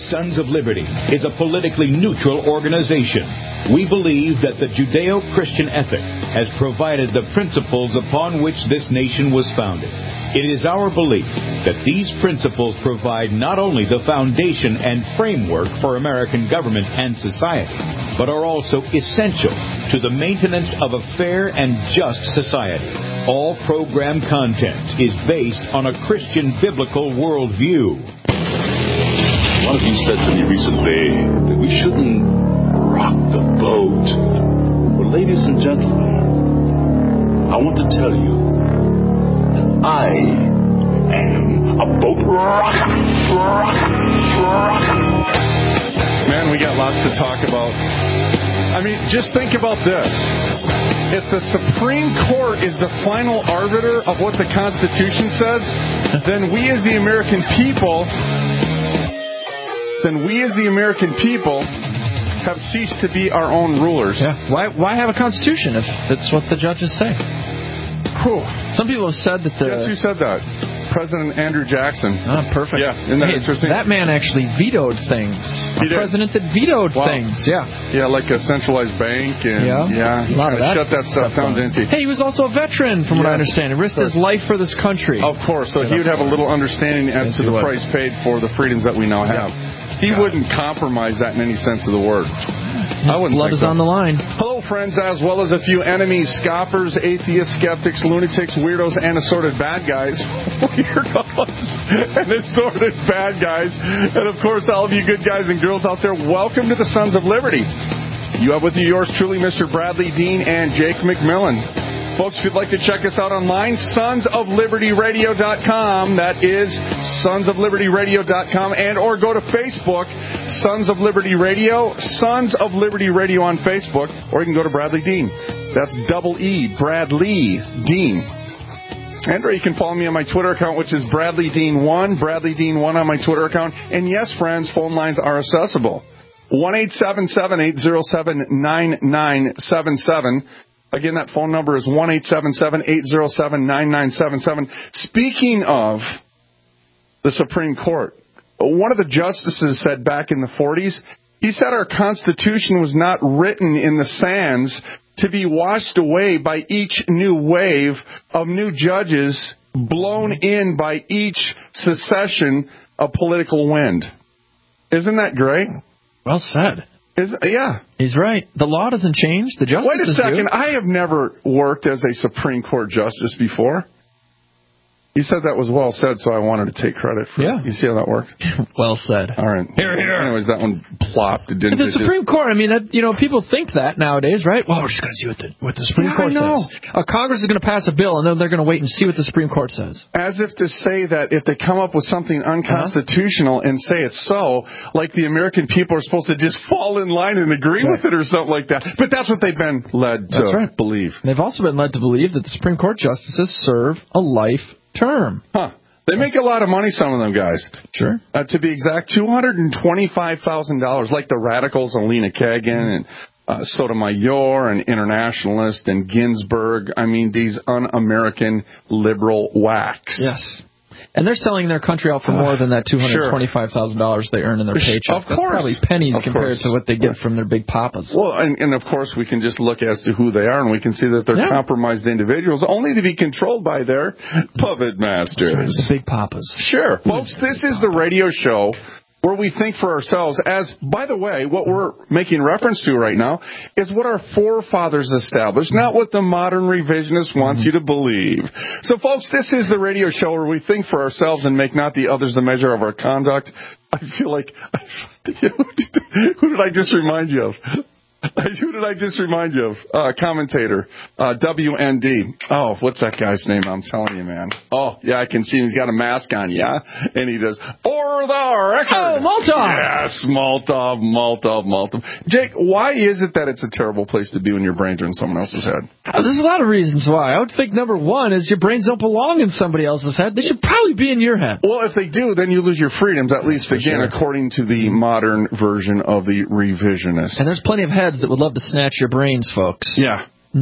Sons of Liberty is a politically neutral organization. We believe that the Judeo-Christian ethic has provided the principles upon which this nation was founded. It is our belief that these principles provide not only the foundation and framework for American government and society, but are also essential to the maintenance of a fair and just society. All program content is based on a Christian biblical worldview. One of you said to me recently that we shouldn't rock the boat. Well, ladies and gentlemen, I want to tell you that I am a boat rocker. Man, we got lots to talk about. I mean, just think about this. If the Supreme Court is the final arbiter of what the Constitution says, then we as the American people have ceased to be our own rulers. Yeah. Why have a constitution if it's what the judges say? Whew. Some people have said that Guess who said that? President Andrew Jackson. Oh, perfect. Yeah, isn't that interesting? That man actually vetoed things. A president that vetoed things, yeah. Yeah, like a centralized bank. And a lot of that. Shut that stuff down, didn't he? Hey, he was also a veteran, from what I understand. He risked his life for this country. Of course, so he would have a little understanding as to the price paid for the freedoms that we now have. He wouldn't compromise that in any sense of the word. I wouldn't. Blood is on the line. Hello, friends, as well as a few enemies, scoffers, atheists, skeptics, lunatics, weirdos, and assorted bad guys. Weirdos and assorted bad guys. And, of course, all of you good guys and girls out there, welcome to the Sons of Liberty. You have with you yours truly, Mr. Bradley Dean and Jake McMillan. Folks, if you'd like to check us out online, sonsoflibertyradio.com. That is sonsoflibertyradio.com. And or go to Facebook, Sons of Liberty Radio, Sons of Liberty Radio on Facebook. Or you can go to Bradley Dean. That's double E, Bradley Dean. And or you can follow me on my Twitter account, which is Bradley Dean1, Bradley Dean1 on my Twitter account. And yes, friends, phone lines are accessible. 1-877-807-9977. Again, that phone number is 1-877-807-9977. Speaking of the Supreme Court, one of the justices said back in the 40s, he said our Constitution was not written in the sands to be washed away by each new wave of new judges blown in by each secession of political wind. Isn't that great? Well said. Yeah. He's right. The law doesn't change. The justices Wait a second. do. I have never worked as a Supreme Court justice before. You said that was well said, so I wanted to take credit for it. You see how that worked? Well said. All right. Here. Anyways, that one plopped. It didn't. The Supreme Court, I mean, people think that nowadays, right? Well, we're just going to see what the Supreme Court says. Congress is going to pass a bill, and then they're going to wait and see what the Supreme Court says. As if to say that if they come up with something unconstitutional and say it's so, like the American people are supposed to just fall in line and agree with it or something like that. But that's what they've been led to believe. They've also been led to believe that the Supreme Court justices serve a life term. They make a lot of money, some of them guys. Sure. To be exact, $225,000, like the radicals, Alina Kagan and Sotomayor and Internationalist and Ginsburg. I mean, these un-American liberal whacks. Yes. And they're selling their country out for more than that $225,000 they earn in their paycheck. Of course. That's probably pennies compared to what they get from their big papas. Well, and of course, we can just look as to who they are, and we can see that they're compromised individuals, only to be controlled by their puppet masters. Right, the big papas. Sure. Folks, this is the radio show where we think for ourselves, as, by the way, what we're making reference to right now is what our forefathers established, not what the modern revisionist wants you to believe. So, folks, this is the radio show where we think for ourselves and make not the others the measure of our conduct. I feel like, who did I just remind you of? Who did I just remind you of? Commentator, WND. Oh, what's that guy's name? I'm telling you, man. Oh, yeah, I can see him. He's got a mask on, yeah? And he does, for the record. Oh, Molotov. Yes, Molotov. Jake, why is it that it's a terrible place to be when your brains are in someone else's head? There's a lot of reasons why. I would think number one is your brains don't belong in somebody else's head. They should probably be in your head. Well, if they do, then you lose your freedoms, at least, again, according to the modern version of the revisionist. And there's plenty of heads that would love to snatch your brains, folks. Yeah. Not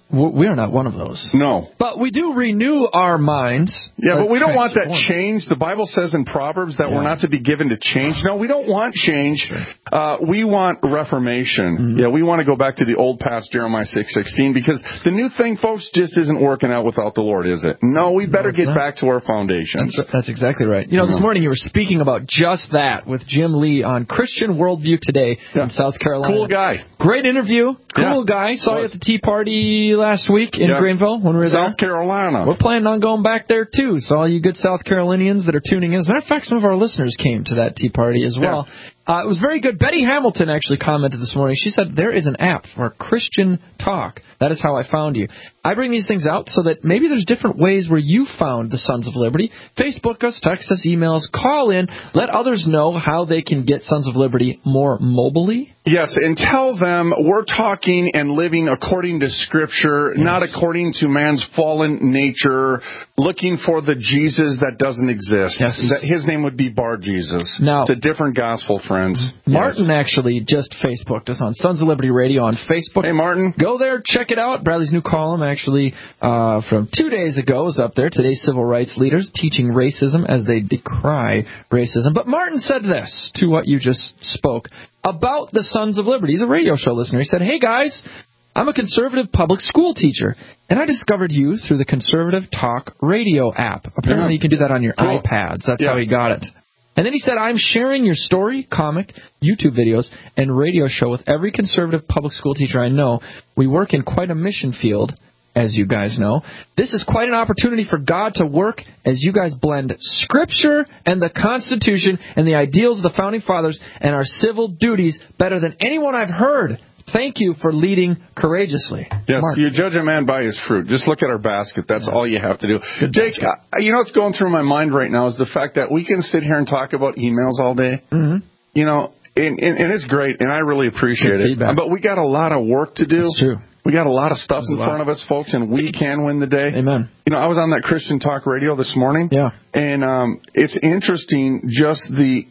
We are not one of those. No. But we do renew our minds. Yeah, but we don't want that change. The Bible says in Proverbs that we're not to be given to change. No, we don't want change. Sure. We want reformation. Mm-hmm. Yeah, we want to go back to the old past, Jeremiah 6:16, because the new thing, folks, just isn't working out without the Lord, is it? No, we better get back to our foundations. That's exactly right. You know, this morning you were speaking about just that with Jim Lee on Christian Worldview Today in South Carolina. Cool guy. Great interview. Cool guy. Saw you at the Tea Party last week in Greenville when we were there. South Carolina. We're planning on going back there, too. So all you good South Carolinians that are tuning in. As a matter of fact, some of our listeners came to that Tea Party as well. It was very good. Betty Hamilton actually commented this morning. She said, there is an app for Christian talk. That is how I found you. I bring these things out so that maybe there's different ways where you found the Sons of Liberty. Facebook us, text us, email us, call in. Let others know how they can get Sons of Liberty more mobily. Yes, and tell them we're talking and living according to Scripture, not according to man's fallen nature, looking for the Jesus that doesn't exist. Yes. His name would be Bar Jesus. Now, it's a different gospel, friends. Martin actually just Facebooked us on Sons of Liberty Radio on Facebook. Hey, Martin. Go there, check it out. Bradley's new column actually from 2 days ago is up there. Today's civil rights leaders teaching racism as they decry racism. But Martin said this to what you just spoke about the Sons of Liberty. He's a radio show listener. He said, hey, guys, I'm a conservative public school teacher, and I discovered you through the Conservative Talk Radio app. Apparently you can do that on your iPads. That's how he got it. And then he said, I'm sharing your story, comic, YouTube videos, and radio show with every conservative public school teacher I know. We work in quite a mission field, as you guys know. This is quite an opportunity for God to work as you guys blend Scripture and the Constitution and the ideals of the Founding Fathers and our civil duties better than anyone I've heard. Thank you for leading courageously. Yes, Mark. You judge a man by his fruit. Just look at our basket. That's all you have to do. Jake, you know what's going through my mind right now is the fact that we can sit here and talk about emails all day. Mm-hmm. You know, and it's great, and I really appreciate it. Feedback. But we got a lot of work to do. That's true. We got a lot of stuff in front of us, folks, and we can win the day. Amen. You know, I was on that Christian Talk Radio this morning. Yeah. And it's interesting just the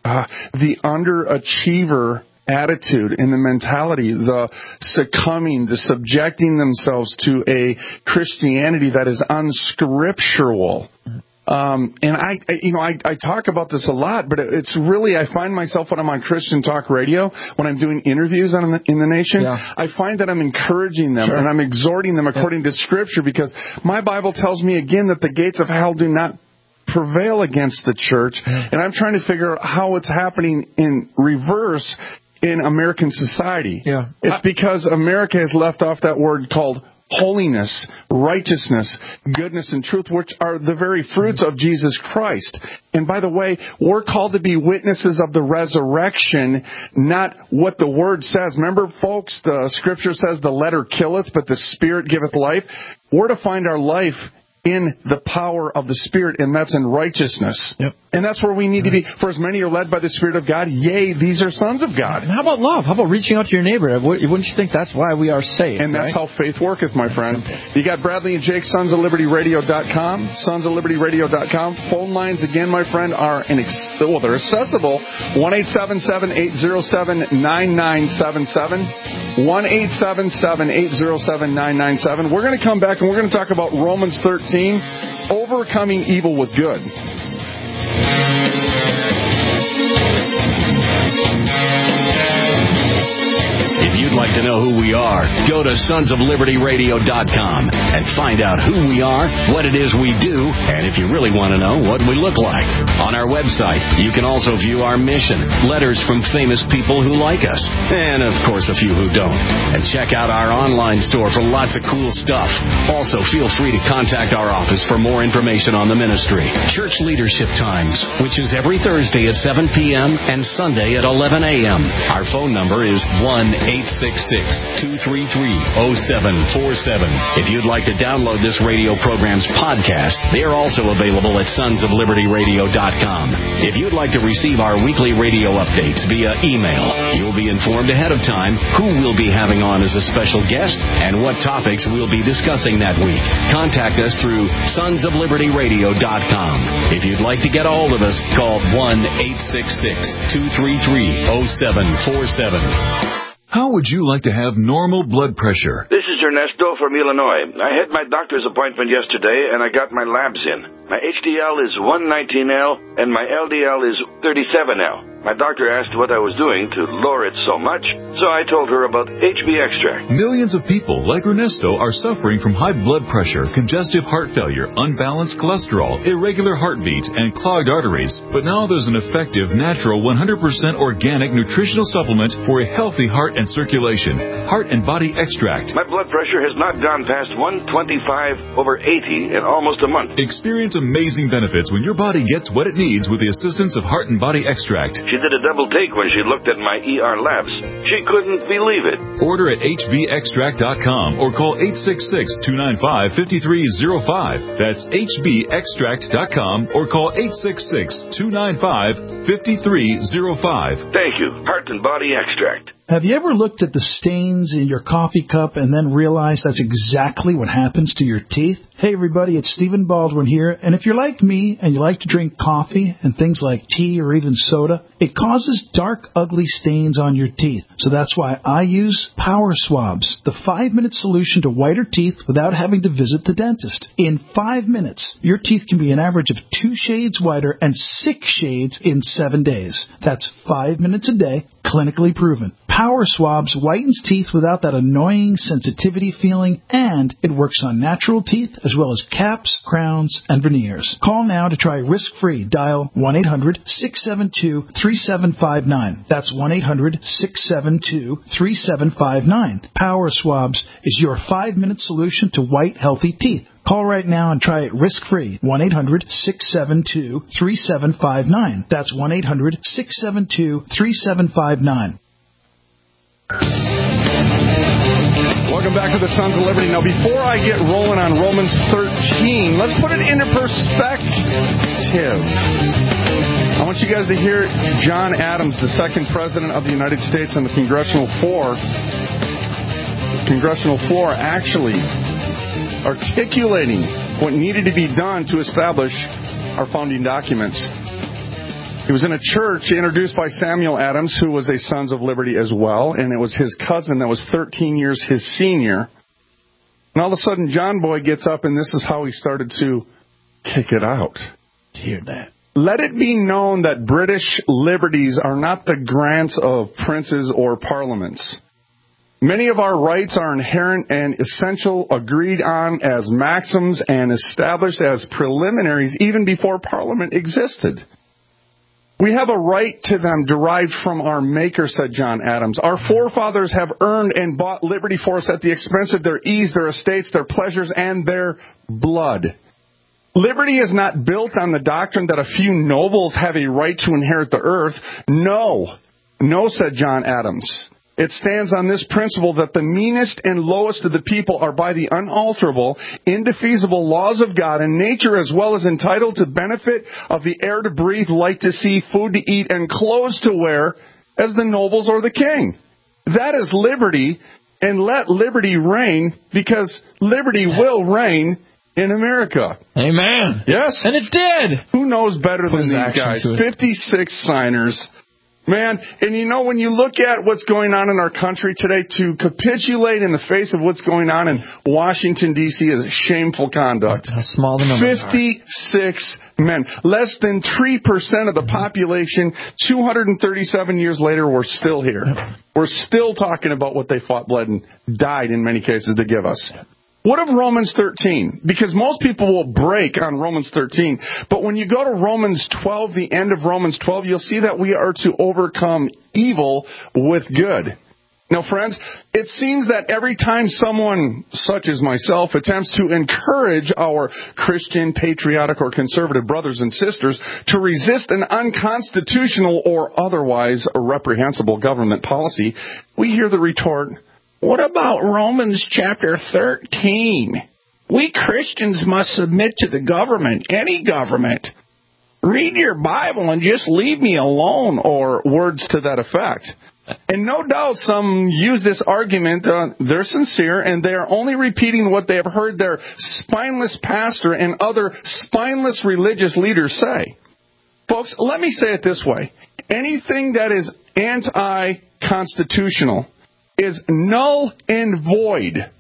underachiever attitude and the mentality, the succumbing, the subjecting themselves to a Christianity that is unscriptural. And I talk about this a lot, but it's really, I find myself when I'm on Christian Talk Radio, when I'm doing interviews in the nation, I find that I'm encouraging them and I'm exhorting them according to Scripture, because my Bible tells me again that the gates of hell do not prevail against the church. And I'm trying to figure out how it's happening in reverse in American society. Yeah. It's because America has left off that word called holiness, righteousness, goodness, and truth, which are the very fruits of Jesus Christ. And by the way, we're called to be witnesses of the resurrection, not what the Word says. Remember, folks, the Scripture says the letter killeth, but the Spirit giveth life. We're to find our life in the power of the Spirit, and that's in righteousness. Yep. And that's where we need to be. For as many are led by the Spirit of God, yea, these are sons of God. And how about love? How about reaching out to your neighbor? Wouldn't you think that's why we are saved? And that's how faith worketh, my friend. You got Bradley and Jake, sonsoflibertyradio.com, sonsoflibertyradio.com. Phone lines, again, my friend, are they're accessible. 1-877-807-9977. 1-877-807-9977. We're going to come back and we're going to talk about Romans 13, overcoming evil with good. If you'd like to know who we are, go to sonsoflibertyradio.com and find out who we are, what it is we do, and if you really want to know, what we look like. On our website, you can also view our mission, letters from famous people who like us, and of course a few who don't. And check out our online store for lots of cool stuff. Also, feel free to contact our office for more information on the ministry. Church Leadership Times, which is every Thursday at 7 p.m. and Sunday at 11 a.m. Our phone number is 1-866-233-0747. If you'd like to download this radio program's podcast, they are also available at sonsoflibertyradio.com. If you'd like to receive our weekly radio updates via email, you'll be informed ahead of time who we'll be having on as a special guest and what topics we'll be discussing that week. Contact us through sonsoflibertyradio.com. If you'd like to get a hold of us, call 1-866-233-0747. How would you like to have normal blood pressure? This is Ernesto from Illinois. I had my doctor's appointment yesterday, and I got my labs in. My HDL is 119L, and my LDL is 37L. My doctor asked what I was doing to lower it so much, so I told her about HB Extract. Millions of people like Ernesto are suffering from high blood pressure, congestive heart failure, unbalanced cholesterol, irregular heartbeat, and clogged arteries. But now there's an effective, natural, 100% organic nutritional supplement for a healthy heart and circulation. Heart and Body Extract. My blood pressure has not gone past 125/80 in almost a month. Experience amazing benefits when your body gets what it needs with the assistance of Heart and Body Extract. She did a double take when she looked at my ER labs. She couldn't believe it. Order at hbextract.com or call 866-295-5305. That's hbextract.com or call 866-295-5305. Thank you. Heart and Body Extract. Have you ever looked at the stains in your coffee cup and then realized that's exactly what happens to your teeth? Hey everybody, it's Stephen Baldwin here, and if you're like me and you like to drink coffee and things like tea or even soda, it causes dark, ugly stains on your teeth. So that's why I use Power Swabs, the 5-minute solution to whiter teeth without having to visit the dentist. In 5 minutes, your teeth can be an average of 2 shades whiter and 6 shades in 7 days. That's 5 minutes a day, clinically proven. Power Swabs whitens teeth without that annoying sensitivity feeling, and it works on natural teeth as well as caps, crowns, and veneers. Call now to try risk-free. Dial 1-800-672-3759. That's 1-800-672-3759. Power Swabs is your 5-minute solution to white, healthy teeth. Call right now and try it risk-free. 1-800-672-3759. That's 1-800-672-3759. Welcome back to the Sons of Liberty. Now, before I get rolling on Romans 13, let's put it into perspective. I want you guys to hear John Adams, the second president of the United States, on the congressional floor actually articulating what needed to be done to establish our founding documents. He was in a church introduced by Samuel Adams, who was a Sons of Liberty as well, and it was his cousin that was 13 years his senior. And all of a sudden, John Boy gets up, and this is how he started to kick it out. Hear that. Let it be known that British liberties are not the grants of princes or parliaments. Many of our rights are inherent and essential, agreed on as maxims and established as preliminaries even before Parliament existed. We have a right to them derived from our Maker, said John Adams. Our forefathers have earned and bought liberty for us at the expense of their ease, their estates, their pleasures, and their blood. Liberty is not built on the doctrine that a few nobles have a right to inherit the earth. No, said John Adams. It stands on this principle that the meanest and lowest of the people are by the unalterable, indefeasible laws of God and nature, as well as entitled to benefit of the air to breathe, light to see, food to eat, and clothes to wear as the nobles or the king. That is liberty, and let liberty reign, because liberty will reign in America. Amen. Yes. And it did. Who knows better than these guys? 56 signers. Man, and you know, when you look at what's going on in our country today, to capitulate in the face of what's going on in Washington, D.C. is shameful conduct. How small the numbers 56 men. Less than 3% of the population. 237 years later, we're still here. We're still talking about what they fought, bled, and died in many cases to give us. What of Romans 13? Because most people will break on Romans 13. But when you go to Romans 12, the end of Romans 12, you'll see that we are to overcome evil with good. Now, friends, it seems that every time someone, such as myself, attempts to encourage our Christian, patriotic, or conservative brothers and sisters to resist an unconstitutional or otherwise reprehensible government policy, we hear the retort, what about Romans chapter 13? We Christians must submit to the government, any government. Read your Bible and just leave me alone, or words to that effect. And no doubt some use this argument. They're sincere, and they are only repeating what they have heard their spineless pastor and other spineless religious leaders say. Folks, let me say it this way. Anything that is anti-constitutional is null and void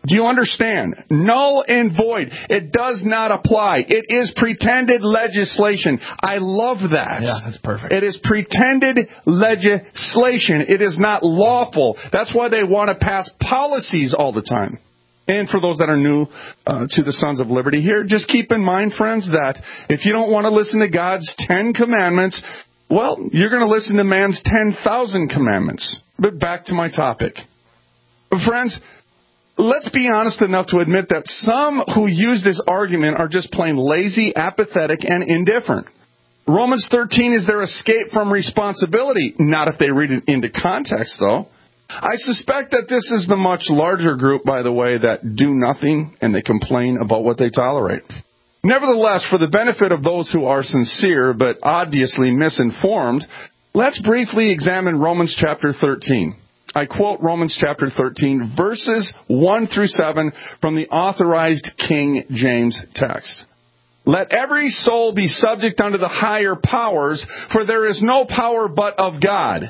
Do you understand? Null and void. It does not apply. It is pretended legislation. I love that. Yeah, that's perfect. It is pretended legislation. It is not lawful. That's why they want to pass policies all the time. And for those that are new to the Sons of Liberty here, just keep in mind, friends, that if you don't want to listen to God's 10 commandments, well, you're going to listen to man's 10,000 commandments. But back to my topic. Friends, let's be honest enough to admit that some who use this argument are just plain lazy, apathetic, and indifferent. Romans 13 is their escape from responsibility. Not if they read it into context, though. I suspect that this is the much larger group, by the way, that do nothing and they complain about what they tolerate. Nevertheless, for the benefit of those who are sincere but obviously misinformed, let's briefly examine Romans chapter 13. I quote Romans chapter 13, verses 1 through 7 from the Authorized King James text. Let every soul be subject unto the higher powers, for there is no power but of God.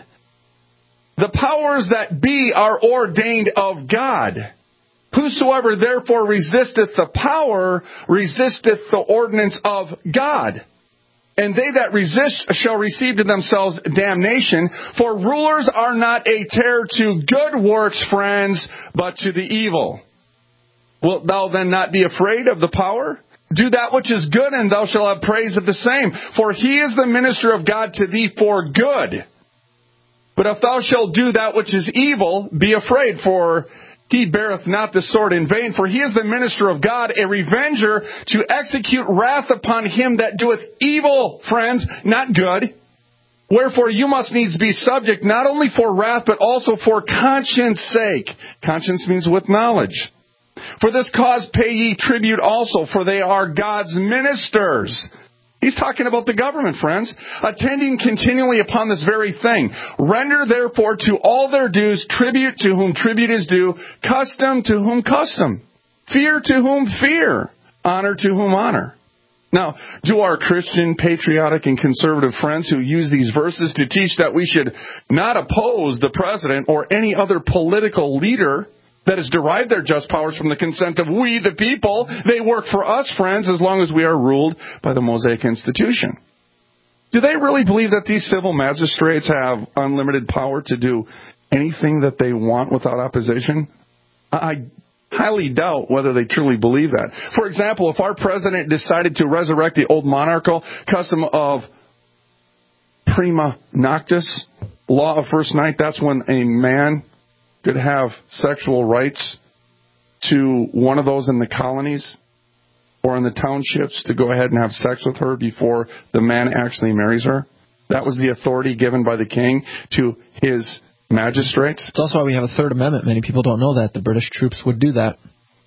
The powers that be are ordained of God. Whosoever therefore resisteth the power, resisteth the ordinance of God. And they that resist shall receive to themselves damnation, for rulers are not a terror to good works, friends, but to the evil. Wilt thou then not be afraid of the power? Do that which is good, and thou shalt have praise of the same. For he is the minister of God to thee for good. But if thou shalt do that which is evil, be afraid, for he beareth not the sword in vain. For he is the minister of God, a revenger, to execute wrath upon him that doeth evil, friends, not good. Wherefore you must needs be subject, not only for wrath, but also for conscience sake. Conscience means with knowledge. For this cause pay ye tribute also, for they are God's ministers. He's talking about the government, friends, attending continually upon this very thing. Render therefore to all their dues tribute to whom tribute is due, custom to whom custom, fear to whom fear, honor to whom honor. Now, do our Christian, patriotic, and conservative friends who use these verses to teach that we should not oppose the president or any other political leader that has derived their just powers from the consent of we, the people, they work for us, friends, as long as we are ruled by the Mosaic Institution? Do they really believe that these civil magistrates have unlimited power to do anything that they want without opposition? I highly doubt whether they truly believe that. For example, if our president decided to resurrect the old monarchical custom of prima noctis, law of first night, that's when a man could have sexual rights to one of those in the colonies or in the townships to go ahead and have sex with her before the man actually marries her. That was the authority given by the king to his magistrates. It's also why we have a Third Amendment. Many people don't know that. The British troops would do that.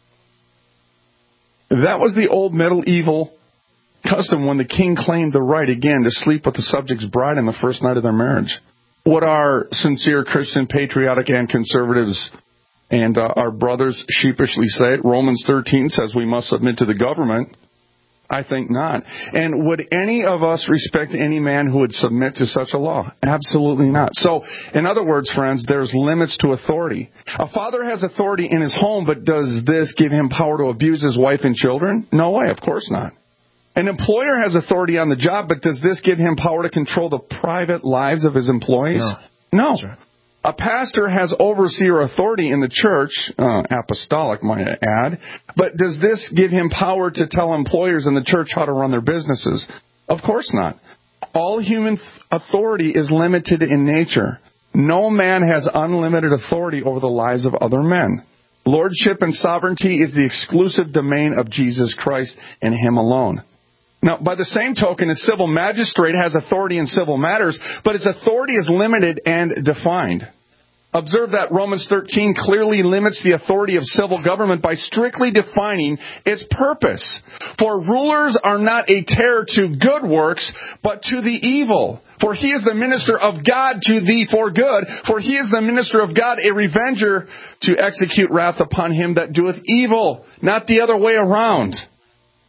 That was the old medieval custom when the king claimed the right, again, to sleep with the subject's bride on the first night of their marriage. What our sincere Christian, patriotic, and conservatives and our brothers sheepishly say, Romans 13 says we must submit to the government. I think not. And would any of us respect any man who would submit to such a law? Absolutely not. So, in other words, friends, there's limits to authority. A father has authority in his home, but does this give him power to abuse his wife and children? No way, of course not. An employer has authority on the job, but does this give him power to control the private lives of his employees? No. That's right. A pastor has overseer authority in the church, apostolic, might I add, but does this give him power to tell employers in the church how to run their businesses? Of course not. All human authority is limited in nature. No man has unlimited authority over the lives of other men. Lordship and sovereignty is the exclusive domain of Jesus Christ and Him alone. Now, by the same token, a civil magistrate has authority in civil matters, but his authority is limited and defined. Observe that Romans 13 clearly limits the authority of civil government by strictly defining its purpose. For rulers are not a terror to good works, but to the evil. For he is the minister of God to thee for good. For he is the minister of God, a revenger, to execute wrath upon him that doeth evil, not the other way around.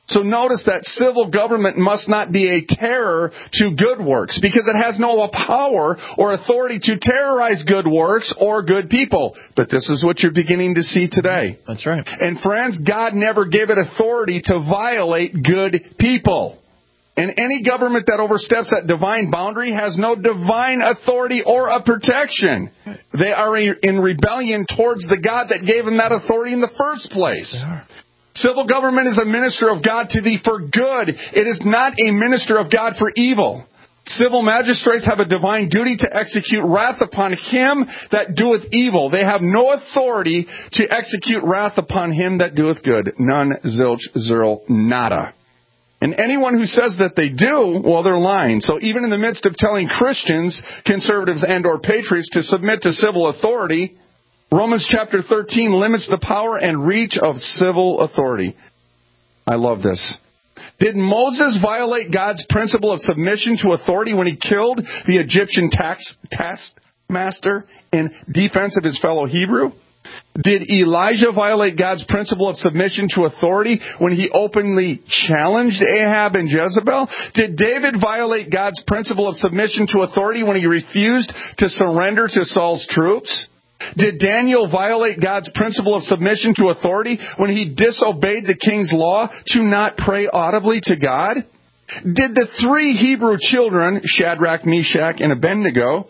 So notice that civil government must not be a terror to good works, because it has no power or authority to terrorize good works or good people. But this is what you're beginning to see today. That's right. And friends, God never gave it authority to violate good people. And any government that oversteps that divine boundary has no divine authority or a protection. They are in rebellion towards the God that gave them that authority in the first place. Civil government is a minister of God to thee for good. It is not a minister of God for evil. Civil magistrates have a divine duty to execute wrath upon him that doeth evil. They have no authority to execute wrath upon him that doeth good. None, zilch, zero, nada. And anyone who says that they do, well, they're lying. So even in the midst of telling Christians, conservatives, and or patriots to submit to civil authority, Romans chapter 13 limits the power and reach of civil authority. I love this. Did Moses violate God's principle of submission to authority when he killed the Egyptian taskmaster in defense of his fellow Hebrew? Did Elijah violate God's principle of submission to authority when he openly challenged Ahab and Jezebel? Did David violate God's principle of submission to authority when he refused to surrender to Saul's troops? Did Daniel violate God's principle of submission to authority when he disobeyed the king's law to not pray audibly to God? Did the three Hebrew children, Shadrach, Meshach, and Abednego,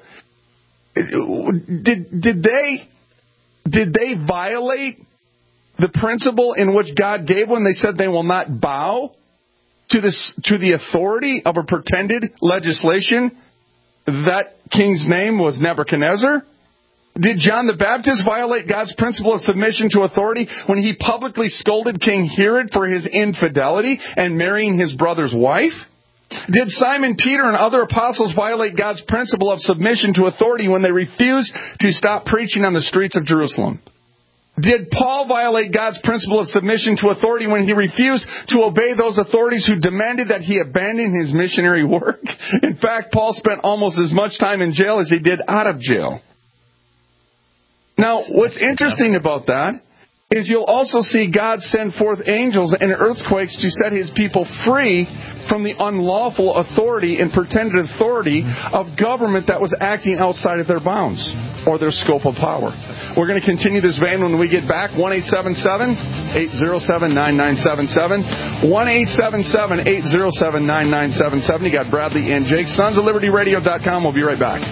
did they violate the principle in which God gave when they said they will not bow to the authority of a pretended legislation? That king's name was Nebuchadnezzar. Did John the Baptist violate God's principle of submission to authority when he publicly scolded King Herod for his infidelity and marrying his brother's wife? Did Simon Peter and other apostles violate God's principle of submission to authority when they refused to stop preaching on the streets of Jerusalem? Did Paul violate God's principle of submission to authority when he refused to obey those authorities who demanded that he abandon his missionary work? In fact, Paul spent almost as much time in jail as he did out of jail. Now, what's interesting about that is you'll also see God send forth angels and earthquakes to set his people free from the unlawful authority and pretended authority of government that was acting outside of their bounds or their scope of power. We're going to continue this vein when we get back. 1-877-807-9977. 1-877-807-9977. You got Bradley and Jake. SonsOfLibertyRadio.com. We'll be right back.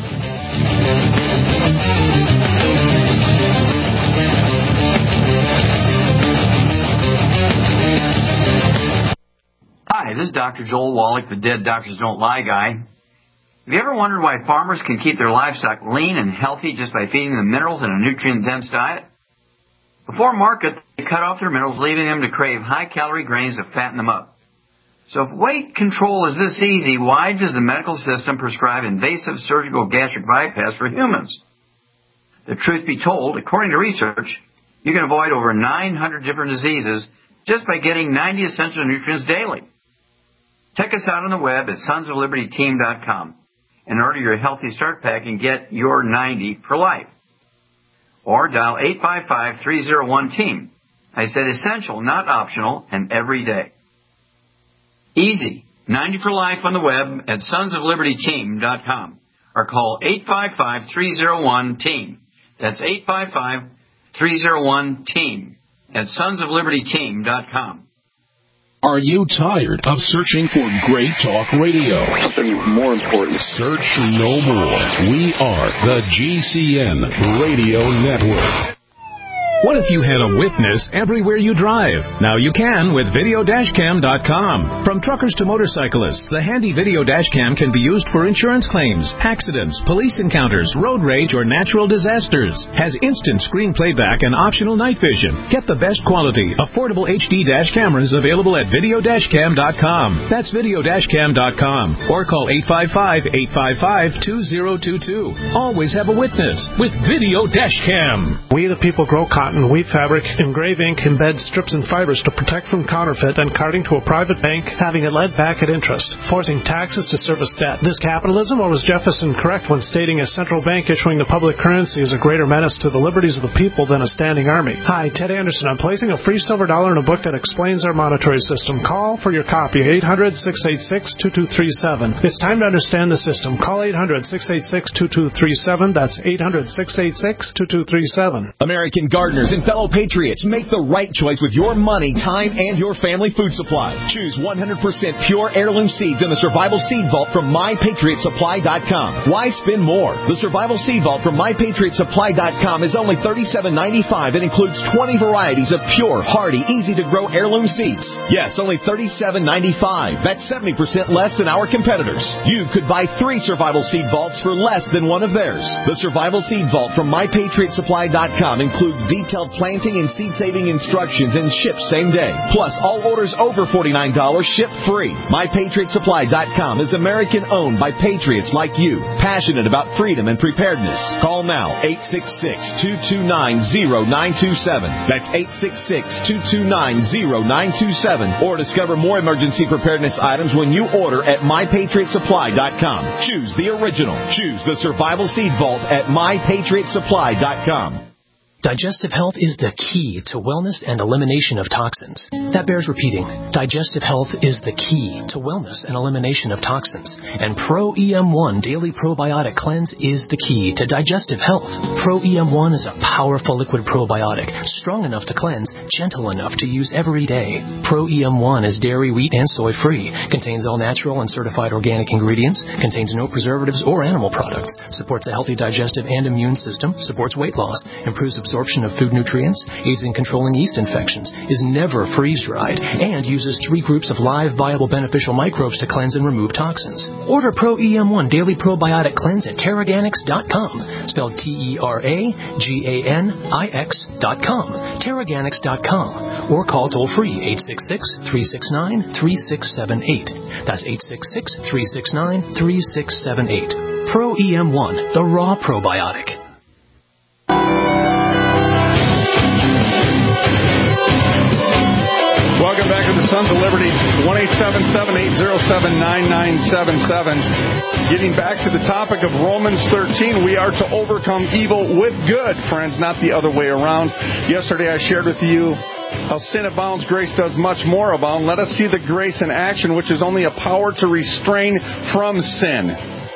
Hi, this is Dr. Joel Wallach, the Dead Doctors Don't Lie guy. Have you ever wondered why farmers can keep their livestock lean and healthy just by feeding them minerals in a nutrient-dense diet? Before market, they cut off their minerals, leaving them to crave high-calorie grains to fatten them up. So if weight control is this easy, why does the medical system prescribe invasive surgical gastric bypass for humans? The truth be told, according to research, you can avoid over 900 different diseases just by getting 90 essential nutrients daily. Check us out on the web at sonsoflibertyteam.com and order your Healthy Start Pack and get your 90 for life. Or dial 855-301-TEAM. I said essential, not optional, and every day. Easy. 90 for life on the web at sonsoflibertyteam.com. Or call 855-301-TEAM. That's 855-301-TEAM at sonsoflibertyteam.com. Are you tired of searching for great talk radio? Something more important. Search no more. We are the GCN Radio Network. What if you had a witness everywhere you drive? Now you can with Video-Cam.com. From truckers to motorcyclists, the handy Video Dashcam can be used for insurance claims, accidents, police encounters, road rage, or natural disasters. Has instant screen playback and optional night vision. Get the best quality, affordable HD dash cameras available at Video-Cam.com. That's Video-Cam.com. Or call 855-855-2022. Always have a witness with Video Dashcam. We the people grow cotton cotton, weave fabric, engrave ink, embed strips and fibers to protect from counterfeit, then carting to a private bank, having it led back at interest, forcing taxes to service debt. This capitalism, or was Jefferson correct when stating a central bank issuing the public currency is a greater menace to the liberties of the people than a standing army? Hi, Ted Anderson. I'm placing a free silver dollar in a book that explains our monetary system. Call for your copy, 800-686-2237. It's time to understand the system. Call 800-686-2237. That's 800-686-2237. American gardeners and fellow patriots, make the right choice with your money, time, and your family food supply. Choose 100% pure heirloom seeds in the Survival Seed Vault from MyPatriotSupply.com. Why spend more? The Survival Seed Vault from MyPatriotSupply.com is only $37.95 and includes 20 varieties of pure, hardy, easy-to-grow heirloom seeds. Yes, only $37.95. That's 70% less than our competitors. You could buy 3 Survival Seed Vaults for less than one of theirs. The Survival Seed Vault from MyPatriotSupply.com includes detailed planting and seed-saving instructions and ships same day. Plus, all orders over $49 ship free. MyPatriotSupply.com is American-owned by patriots like you, passionate about freedom and preparedness. Call now, 866-229-0927. That's 866-229-0927. Or discover more emergency preparedness items when you order at MyPatriotSupply.com. Choose the original. Choose the Survival Seed Vault at MyPatriotSupply.com. Digestive health is the key to wellness and elimination of toxins. That bears repeating. Digestive health is the key to wellness and elimination of toxins. And Pro EM1 Daily Probiotic Cleanse is the key to digestive health. Pro EM1 is a powerful liquid probiotic, strong enough to cleanse, gentle enough to use every day. Pro EM1 is dairy, wheat, and soy-free, contains all natural and certified organic ingredients, contains no preservatives or animal products, supports a healthy digestive and immune system, supports weight loss, improves absorption of food nutrients, aids in controlling yeast infections, is never freeze-dried, and uses 3 groups of live, viable, beneficial microbes to cleanse and remove toxins. Order Pro EM1 Daily Probiotic Cleanse at Terraganics.com, spelled Terraganix.com, Terraganics.com, or call toll-free 866-369-3678. That's 866-369-3678. Pro EM1, the raw probiotic. Welcome back to the Sons of Liberty, 1-877-807-9977. Getting back to the topic of Romans 13, we are to overcome evil with good, friends, not the other way around. Yesterday I shared with you how sin abounds, grace does much more abound. Let us see the grace in action, which is only a power to restrain from sin.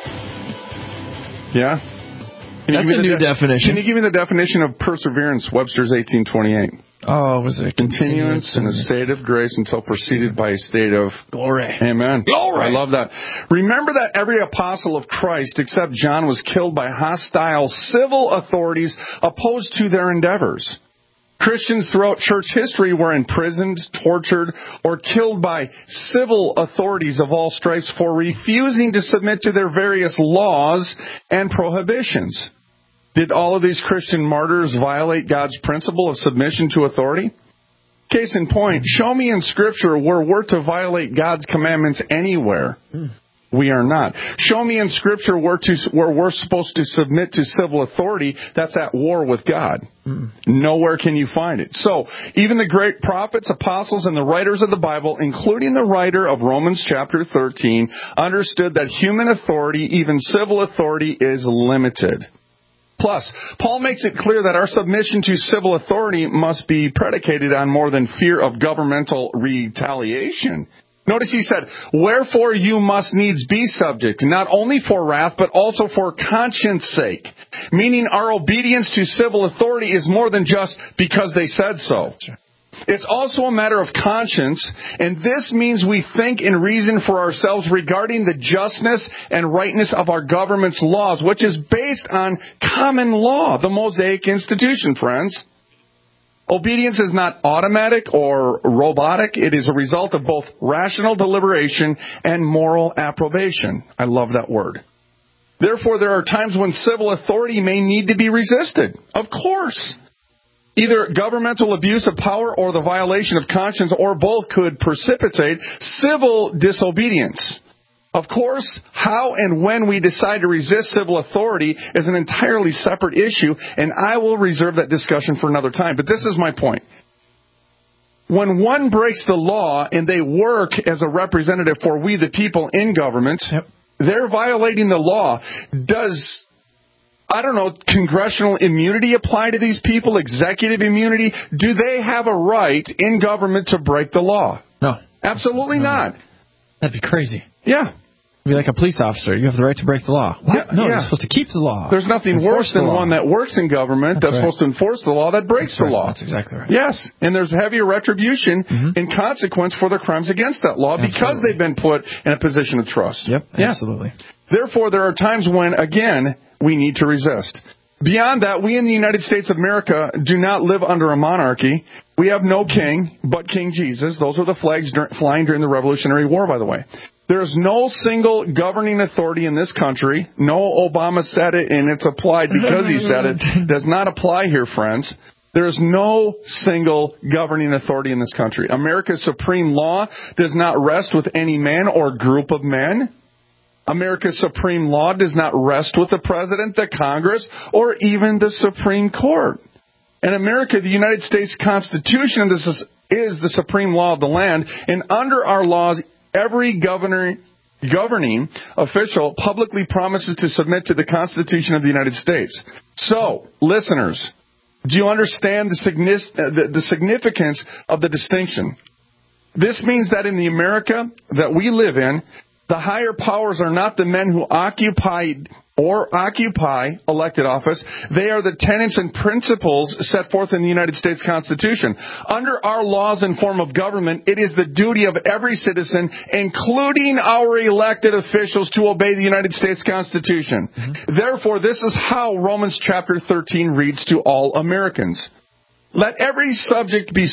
Yeah? That's a new definition. Can you give me the definition of perseverance, Webster's 1828? Oh, was it continuance in a state of grace until preceded by a state of glory? Amen. Glory. I love that. Remember that every apostle of Christ, except John, was killed by hostile civil authorities opposed to their endeavors. Christians throughout church history were imprisoned, tortured, or killed by civil authorities of all stripes for refusing to submit to their various laws and prohibitions. Did all of these Christian martyrs violate God's principle of submission to authority? Case in point, show me in Scripture where we're to violate God's commandments anywhere. We are not. Show me in Scripture where we're supposed to submit to civil authority that's at war with God. Nowhere can you find it. So, even the great prophets, apostles, and the writers of the Bible, including the writer of Romans chapter 13, understood that human authority, even civil authority, is limited. Plus, Paul makes it clear that our submission to civil authority must be predicated on more than fear of governmental retaliation. Notice he said, wherefore you must needs be subject, not only for wrath, but also for conscience sake. Meaning our obedience to civil authority is more than just because they said so. It's also a matter of conscience, and this means we think and reason for ourselves regarding the justness and rightness of our government's laws, which is based on common law, the Mosaic institution, friends. Obedience is not automatic or robotic. It is a result of both rational deliberation and moral approbation. I love that word. Therefore, there are times when civil authority may need to be resisted. Of course. Either governmental abuse of power or the violation of conscience or both could precipitate civil disobedience. Of course, how and when we decide to resist civil authority is an entirely separate issue, and I will reserve that discussion for another time. But this is my point. When one breaks the law and they work as a representative for we the people in government, they're violating the law. Does, I don't know, congressional immunity apply to these people? Executive immunity? Do they have a right in government to break the law? No. Absolutely not. That'd be crazy. Yeah. Be like a police officer. You have the right to break the law. What? No, you're supposed to keep the law. There's nothing worse than one that works in government that's supposed to enforce the law that breaks the law. That's exactly right. Yes, and there's heavier retribution in consequence for their crimes against that law because they've been put in a position of trust. Yep, absolutely. Therefore, there are times when, again, we need to resist. Beyond that, we in the United States of America do not live under a monarchy. We have no king but King Jesus. Those were the flags flying during the Revolutionary War, by the way. There is no single governing authority in this country. No, Obama said it, and it's applied because he said it. Does not apply here, friends. There is no single governing authority in this country. America's supreme law does not rest with any man or group of men. America's supreme law does not rest with the President, the Congress, or even the Supreme Court. In America, the United States Constitution is the supreme law of the land, and under our laws, every governing official publicly promises to submit to the Constitution of the United States. So, listeners, do you understand the significance of the distinction? This means that in the America that we live in, the higher powers are not the men who occupy elected office. They are the tenets and principles set forth in the United States Constitution. Under our laws and form of government, it is the duty of every citizen, including our elected officials, to obey the United States Constitution. Therefore, this is how Romans chapter 13 reads to all Americans. Let every soul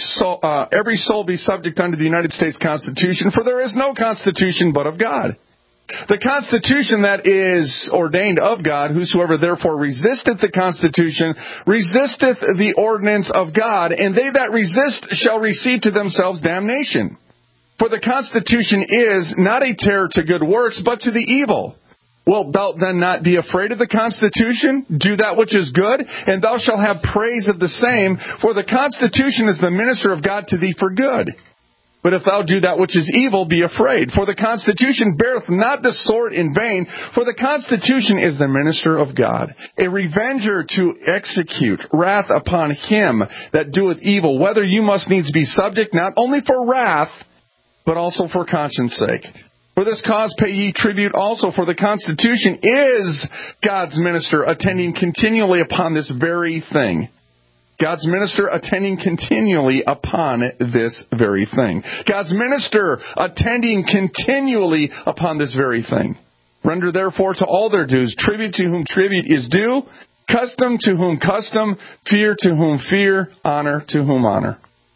be subject unto the United States Constitution, for there is no constitution but of God. The Constitution that is ordained of God, whosoever therefore resisteth the Constitution, resisteth the ordinance of God, and they that resist shall receive to themselves damnation. For the Constitution is not a terror to good works, but to the evil. Wilt thou then not be afraid of the Constitution? Do that which is good, and thou shalt have praise of the same, for the Constitution is the minister of God to thee for good. But if thou do that which is evil, be afraid, for the Constitution beareth not the sword in vain, for the Constitution is the minister of God, a revenger to execute wrath upon him that doeth evil, whether you must needs be subject, not only for wrath, but also for conscience sake. For this cause pay ye tribute also, for the Constitution is God's minister, attending continually upon this very thing. God's minister attending continually upon this very thing. God's minister attending continually upon this very thing. Render therefore to all their dues, tribute to whom tribute is due, custom to whom custom, fear to whom fear, honor to whom honor.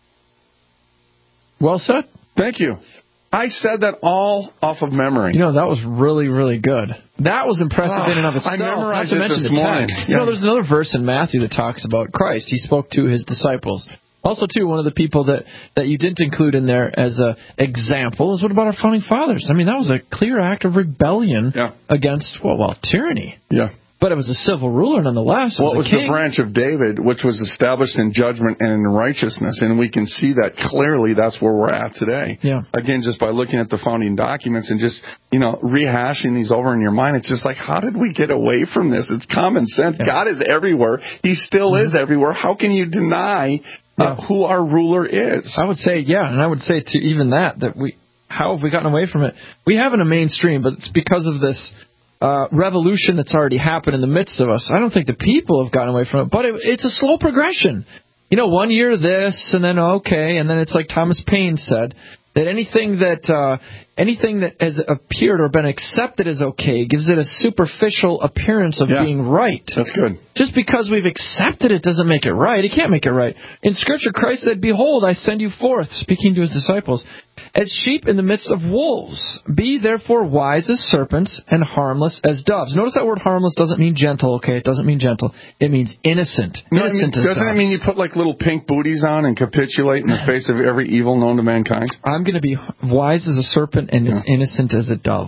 Well said. Thank you. I said that all off of memory. You know, that was really, really good. That was impressive in and of itself. I memorized not to it mention this the morning. text. You know, there's another verse in Matthew that talks about Christ. He spoke to his disciples. Also, too, one of the people that you didn't include in there as an example is what about our founding fathers? I mean, that was a clear act of rebellion against, tyranny. Yeah. But it was a civil ruler nonetheless. Well, it was the branch of David, which was established in judgment and in righteousness. And we can see that clearly. That's where we're at today. Yeah. Again, just by looking at the founding documents and just, rehashing these over in your mind, it's just like, how did we get away from this? It's common sense. Yeah. God is everywhere. He still is everywhere. How can you deny who our ruler is? I would say, and I would say to even that how have we gotten away from it? We have in a mainstream, but it's because of this revolution that's already happened in the midst of us. I don't think the people have gotten away from it, but it's a slow progression. 1 year this, and then and then it's like Thomas Paine said, that anything that has appeared or been accepted as okay gives it a superficial appearance of being right. That's good. Just because we've accepted it doesn't make it right. It can't make it right. In Scripture, Christ said, "Behold, I send you forth," speaking to his disciples, "as sheep in the midst of wolves. Be therefore wise as serpents and harmless as doves." Notice that word harmless doesn't mean gentle, okay? It doesn't mean gentle. It means innocent. Innocent as doves. Doesn't it mean you put like little pink booties on and capitulate in the face of every evil known to mankind? I'm going to be wise as a serpent and as innocent as a dove.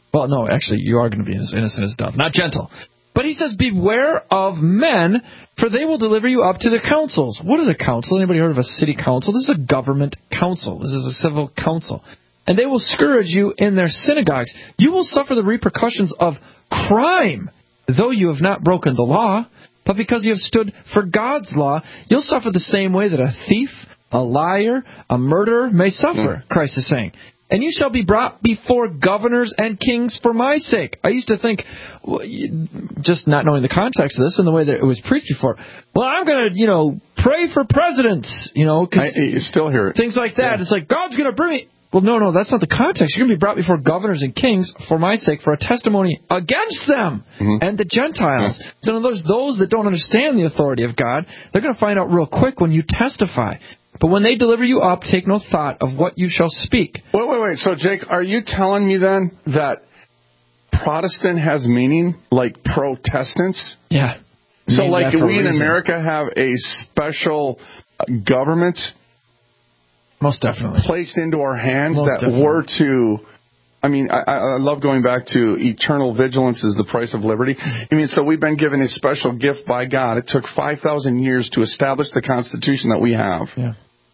Well, no, actually, you are going to be as innocent as dove, not gentle. But he says, beware of men, for they will deliver you up to the councils. What is a council? Anybody heard of a city council? This is a government council. This is a civil council. And they will scourge you in their synagogues. You will suffer the repercussions of crime, though you have not broken the law. But because you have stood for God's law, you'll suffer the same way that a thief, a liar, a murderer may suffer, Christ is saying. And you shall be brought before governors and kings for my sake. I used to think, just not knowing the context of this and the way that it was preached before, well, I'm going to, pray for presidents, cause you still hear it. Things like that. Yeah. It's like, God's going to bring me. Well, no, that's not the context. You're going to be brought before governors and kings for my sake, for a testimony against them and the Gentiles. So in other words, those that don't understand the authority of God, they're going to find out real quick when you testify. But when they deliver you up, take no thought of what you shall speak. Wait. So, Jake, are you telling me then that Protestant has meaning like Protestants? Yeah. So, like we in America have a special government, most definitely, placed into our hands were to. I mean, I love going back to eternal vigilance is the price of liberty. I mean, so we've been given a special gift by God. It took 5,000 years to establish the Constitution that we have. Yeah.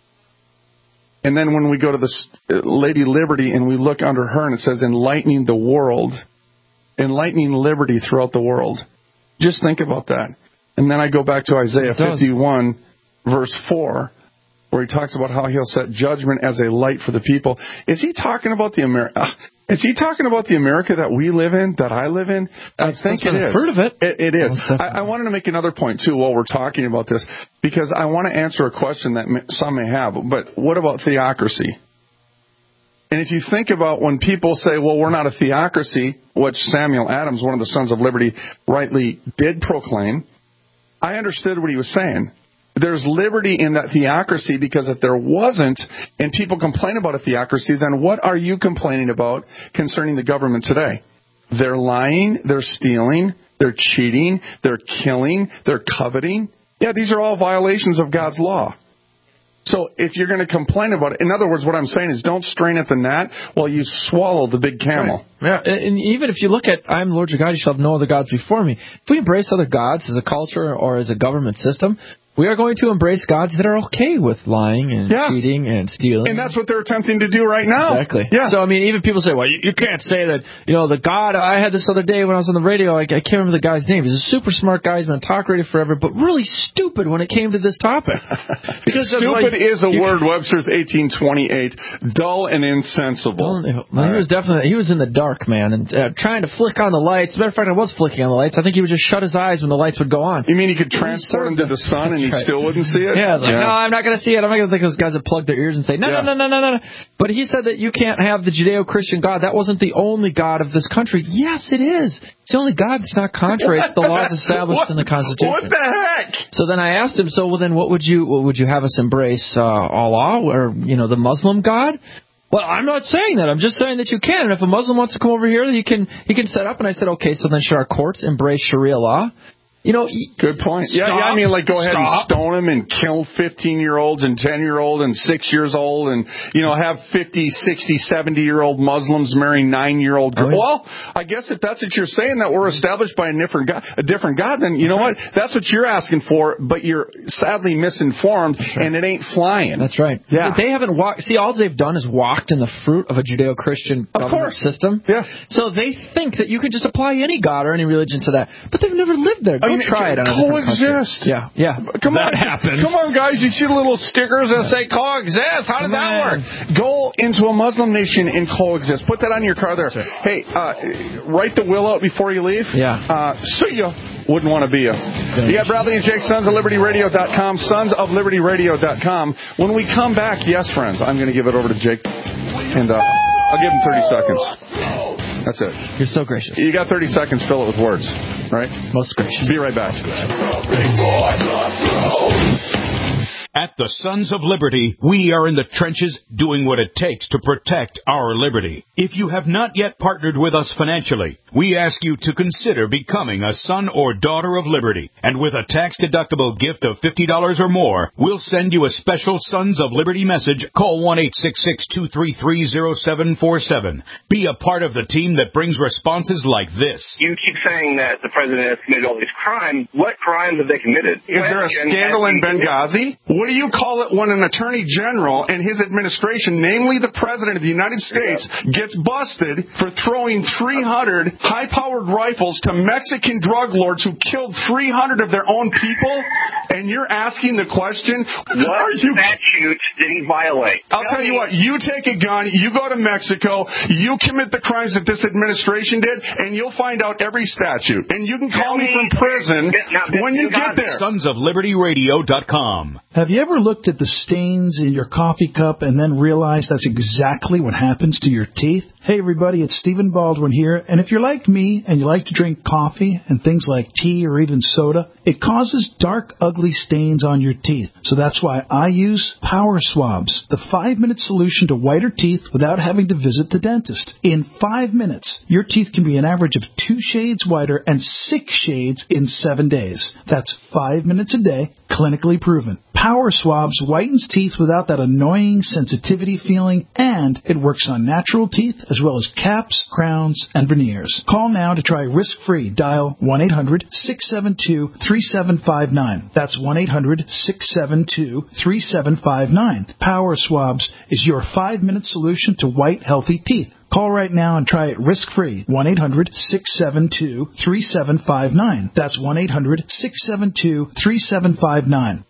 And then when we go to the Lady Liberty and we look under her and it says enlightening the world, enlightening liberty throughout the world. Just think about that. And then I go back to Isaiah 51, verse 4, where he talks about how he'll set judgment as a light for the people. Is he talking about the America that we live in, that I live in? I think it is. I've heard of it. It is. I wanted to make another point, too, while we're talking about this, because I want to answer a question that some may have. But what about theocracy? And if you think about when people say, well, we're not a theocracy, which Samuel Adams, one of the Sons of Liberty, rightly did proclaim, I understood what he was saying. There's liberty in that theocracy, because if there wasn't, and people complain about a theocracy, then what are you complaining about concerning the government today? They're lying, they're stealing, they're cheating, they're killing, they're coveting. Yeah, these are all violations of God's law. So if you're going to complain about it, in other words, what I'm saying is don't strain at the gnat while you swallow the big camel. Right. Yeah, and even if you look at, I am the Lord your God, you shall have no other gods before me. If we embrace other gods as a culture or as a government system, we are going to embrace gods that are okay with lying and cheating and stealing. And that's what they're attempting to do right now. Exactly. Yeah. So, I mean, even people say, well, you can't say that, the God, I had this other day when I was on the radio, I can't remember the guy's name. He's a super smart guy. He's been on talk radio forever, but really stupid when it came to this topic. Because stupid is a word, Webster's 1828, dull and insensible. He was in the dark, man, and trying to flick on the lights. As a matter of fact, I was flicking on the lights. I think he would just shut his eyes when the lights would go on. You mean he could transport him to the sun and he still wouldn't see it? Yeah, no, I'm not going to see it. I'm not going to think those guys that plug their ears and say, no. But he said that you can't have the Judeo-Christian God. That wasn't the only God of this country. Yes, it is. It's the only God that's not contrary to the laws established in the Constitution. What the heck? So then I asked him, then what would you have us embrace, Allah or, the Muslim God? Well, I'm not saying that. I'm just saying that you can. And if a Muslim wants to come over here, he can set up. And I said, okay, so then should our courts embrace Sharia law? Good point. Yeah, I mean, go ahead and stone them and kill 15-year-olds and 10-year-olds and 6 years old and, have 50, 60, 70-year-old Muslims marry 9-year-old girls. Well, I guess if that's what you're saying, that we're established by a different God, then you know what? That's what you're asking for, but you're sadly misinformed, and it ain't flying. That's right. Yeah. They haven't walked. See, all they've done is walked in the fruit of a Judeo-Christian government system. Yeah. So they think that you can just apply any God or any religion to that, but they've never lived there. Try it on coexist. Yeah. Come on, happens. Come on, guys. You see the little stickers that say coexist. How does that work? Go into a Muslim nation and coexist. Put that on your car there. Right. Hey, write the will out before you leave. Yeah. See ya. Wouldn't want to be ya. You got Bradley and Jake, sonsoflibertyradio.com, sonsoflibertyradio.com. When we come back, yes, friends, I'm going to give it over to Jake, and I'll give him 30 seconds. That's it. You're so gracious. You got 30 seconds. Fill it with words, right? Most gracious. Be right back. At the Sons of Liberty, we are in the trenches doing what it takes to protect our liberty. If you have not yet partnered with us financially, we ask you to consider becoming a son or daughter of liberty. And with a tax-deductible gift of $50 or more, we'll send you a special Sons of Liberty message. Call 1-866-233-0747. Be a part of the team that brings responses like this. You keep saying that the president has committed all these crimes. What crimes have they committed? Is there a scandal in Benghazi? What do you call it when an attorney general and his administration, namely the president of the United States, gets busted for throwing 300 high-powered rifles to Mexican drug lords who killed 300 of their own people? And you're asking the question, what statute did he violate? I'll tell you what, you take a gun, you go to Mexico, you commit the crimes that this administration did, and you'll find out every statute. And you can call me from prison when you get there. SonsofLibertyRadio.com. Have you ever looked at the stains in your coffee cup and then realized that's exactly what happens to your teeth? Hey everybody, it's Stephen Baldwin here, and if you're like me and you like to drink coffee and things like tea or even soda, it causes dark, ugly stains on your teeth. So that's why I use Power Swabs, the 5-minute solution to whiter teeth without having to visit the dentist. In 5 minutes, your teeth can be an average of 2 shades whiter and 6 shades in 7 days. That's 5 minutes a day, clinically proven. Power Swabs whitens teeth without that annoying sensitivity feeling, and it works on natural teeth as well as caps, crowns, and veneers. Call now to try risk-free. Dial 1-800-672-3759. That's 1-800-672-3759. Power Swabs is your 5-minute solution to white, healthy teeth. Call right now and try it risk-free. 1-800-672-3759. That's 1-800-672-3759.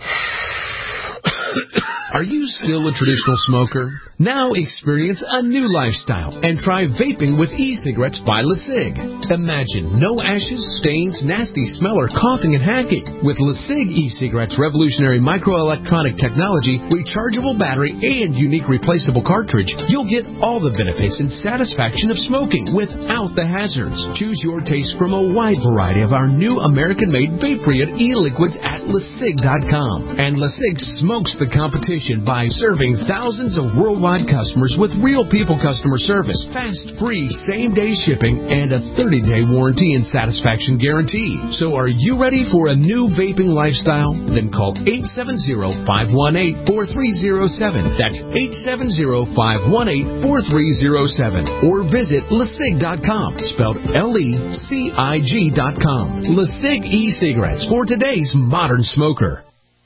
Are you still a traditional smoker? Now experience a new lifestyle and try vaping with e-cigarettes by LeSig. Imagine no ashes, stains, nasty smell, or coughing and hacking. With LeSig e-cigarettes' revolutionary microelectronic technology, rechargeable battery, and unique replaceable cartridge, you'll get all the benefits and satisfaction of smoking without the hazards. Choose your taste from a wide variety of our new American-made Vaporeon e-liquids at LeSig.com. And LeSig smokes the competition by serving thousands of worldwide customers with real people customer service, fast, free, same-day shipping, and a 30-day warranty and satisfaction guarantee. So are you ready for a new vaping lifestyle? Then call 870-518-4307. That's 870-518-4307. Or visit LeSig.com, spelled LECIG.com. LeSig e-cigarettes for today's modern smoker.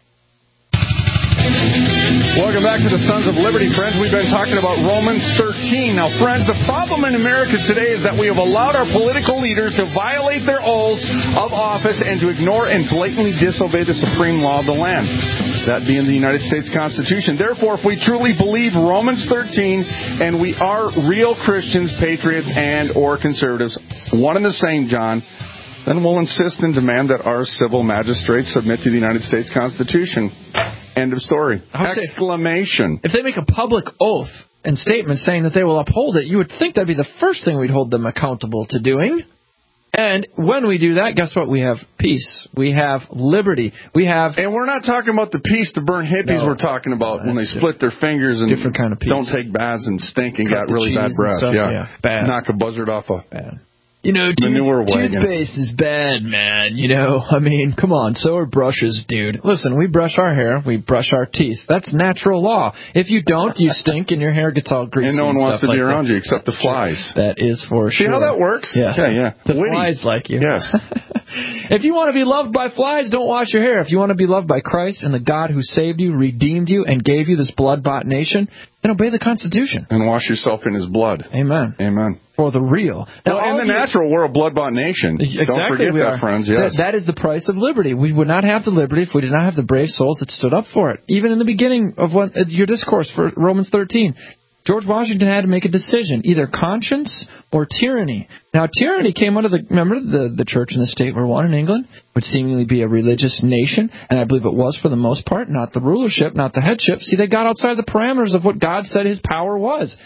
Welcome back to the Sons of Liberty, friends. We've been talking about Romans 13. Now, friends, the problem in America today is that we have allowed our political leaders to violate their oaths of office and to ignore and blatantly disobey the supreme law of the land, that being the United States Constitution. Therefore, if we truly believe Romans 13 and we are real Christians, patriots, and or conservatives, one and the same, John, then we'll insist and demand that our civil magistrates submit to the United States Constitution. End of story. Exclamation. If they make a public oath and statement saying that they will uphold it, you would think that'd be the first thing we'd hold them accountable to doing. And when we do that, guess what? We have peace. We have liberty. We have... And we're not talking about the peace to burn hippies. We're talking about when they split their fingers and different kind of peace. Don't take baths and stink and got really bad breath. Yeah. Bad. Knock a buzzard off a... Bad. You know, toothpaste is bad, man. You know, I mean, come on. So are brushes, dude. Listen, we brush our hair. We brush our teeth. That's natural law. If you don't, you stink and your hair gets all greasy. And no one wants to be around you except the flies. That is for sure. See how that works? Yes. Yeah. The flies like you. Yes. If you want to be loved by flies, don't wash your hair. If you want to be loved by Christ and the God who saved you, redeemed you, and gave you this blood-bought nation, then obey the Constitution. And wash yourself in His blood. Amen. Amen. For the real. Now, in the natural, we're a blood-bought nation. Exactly, don't forget that, friends. Yes. That is the price of liberty. We would not have the liberty if we did not have the brave souls that stood up for it. Even in the beginning of your discourse for Romans 13, George Washington had to make a decision, either conscience or tyranny. Now, tyranny came under the church and the state were one in England, would seemingly be a religious nation, and I believe it was for the most part, not the rulership, not the headship. See, they got outside the parameters of what God said His power was.